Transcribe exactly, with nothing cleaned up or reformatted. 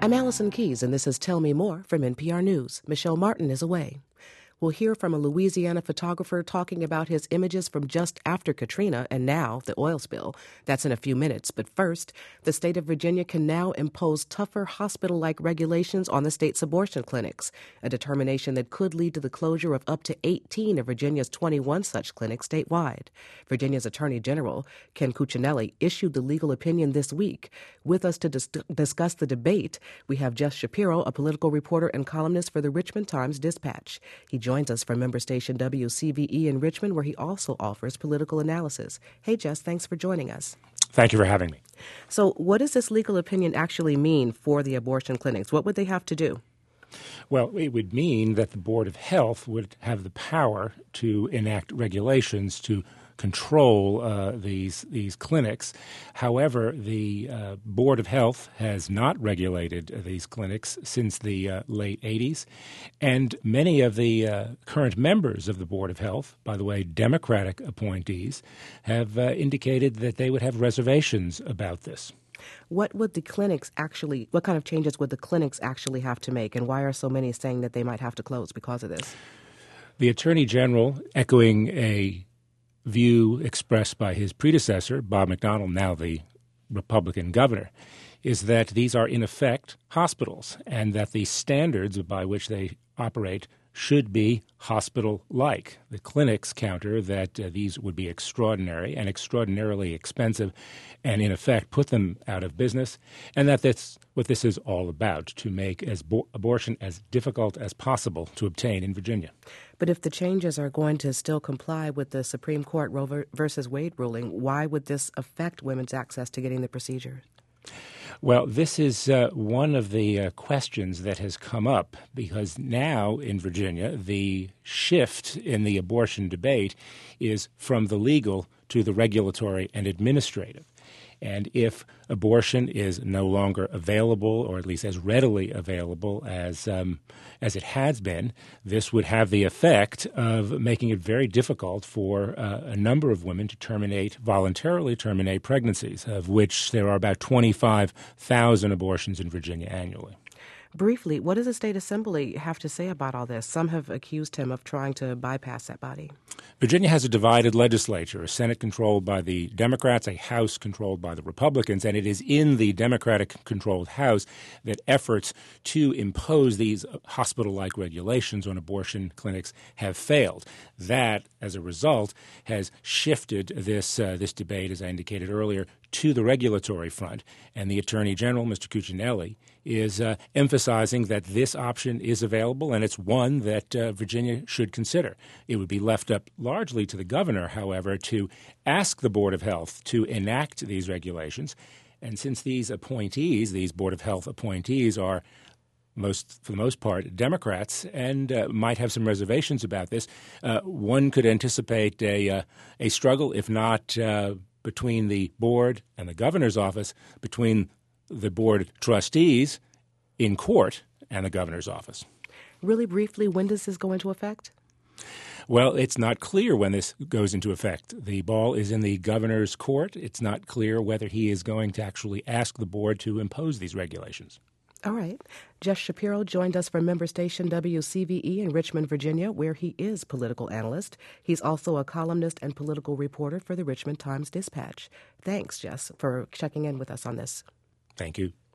I'm Allison Keyes, and this is Tell Me More from N P R News. Michelle Martin is away. We'll hear from a Louisiana photographer talking about his images from just after Katrina and now the oil spill. That's in a few minutes. But first, the state of Virginia can now impose tougher hospital-like regulations on the state's abortion clinics, a determination that could lead to the closure of up to eighteen of Virginia's twenty-one such clinics statewide. Virginia's Attorney General, Ken Cuccinelli, issued the legal opinion this week. With us to dis- discuss the debate, we have Jess Shapiro, a political reporter and columnist for the Richmond Times-Dispatch. He joins us from member station W C V E in Richmond, where he also offers political analysis. Hey, Jess, thanks for joining us. Thank you for having me. So what does this legal opinion actually mean for the abortion clinics? What would they have to do? Well, it would mean that the Board of Health would have the power to enact regulations to control uh, these these clinics. However, the uh, Board of Health has not regulated uh, these clinics since the uh, late eighties, and many of the uh, current members of the Board of Health, by the way, Democratic appointees, have uh, indicated that they would have reservations about this. What would the clinics actually, what kind of changes would the clinics actually have to make, and why are so many saying that they might have to close because of this? The Attorney General, echoing a view expressed by his predecessor, Bob McDonnell, now the Republican governor, is that these are in effect hospitals and that the standards by which they operate should be hospital-like. The clinics counter that uh, these would be extraordinary and extraordinarily expensive and, in effect, put them out of business, and that that's what this is all about, to make as bo- abortion as difficult as possible to obtain in Virginia. But if the changes are going to still comply with the Supreme Court Roe versus Wade ruling, why would this affect women's access to getting the procedure? Well, this is uh, one of the uh, questions that has come up because now in Virginia, the shift in the abortion debate is from the legal to the regulatory and administrative. And if abortion is no longer available, or at least as readily available as um, as it has been, this would have the effect of making it very difficult for uh, a number of women to terminate, voluntarily terminate pregnancies, of which there are about twenty-five thousand abortions in Virginia annually. Briefly, what does the state assembly have to say about all this? Some have accused him of trying to bypass that body. Virginia has a divided legislature, a Senate controlled by the Democrats, a House controlled by the Republicans, and it is in the Democratic-controlled House that efforts to impose these hospital-like regulations on abortion clinics have failed. That, as a result, has shifted this uh, this debate, as I indicated earlier, to the regulatory front, and the Attorney General, Mister Cuccinelli, is uh, emphasizing that this option is available, and it's one that uh, Virginia should consider. It would be left up largely to the governor, however, to ask the Board of Health to enact these regulations. And since these appointees, these Board of Health appointees, are most, for the most part, Democrats and uh, might have some reservations about this, uh, one could anticipate a, uh, a struggle, if not uh, between the board and the governor's office, between the board trustees in court and the governor's office. Really briefly, when does this go into effect? Well, it's not clear when this goes into effect. The ball is in the governor's court. It's not clear whether he is going to actually ask the board to impose these regulations. All right. Jess Shapiro joined us from member station W C V E in Richmond, Virginia, where he is political analyst. He's also a columnist and political reporter for the Richmond Times-Dispatch. Thanks, Jess, for checking in with us on this. Thank you.